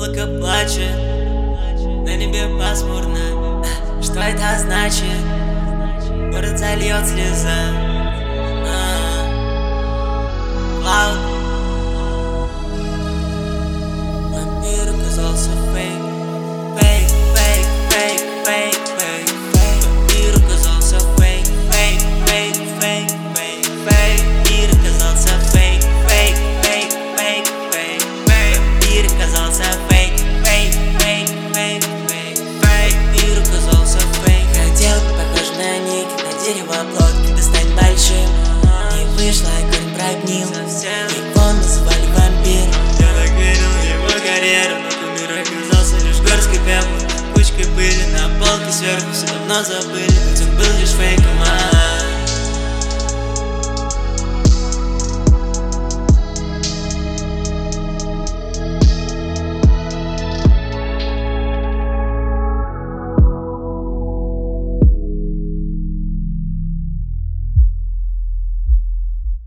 Облако плачет, на небе пасмурно. Что это значит? Город зальет слеза. Cloud. Мой мир оказался фейк. Фейк, фейк, фейк, фейк, фейк, фейк. Мой мир оказался фейк. Фейк, фейк, фейк, фейк, фейк. Мир оказался фейк. Фейк, фейк, фейк, фейк, фейк. Мир оказался фейк. Фейк, фейк, фейк, фейк, фейк. Мир оказался фейк. Хотел быть похож на ник, на дерево плод, когда станет большим. Не вышло, корень прогнил. Его называли вампир. Я так верил в его карьеру, но кумир оказался лишь горской пепла, кучкой пыли на полке сверху. Все давно забыли, ведь он был лишь фейком.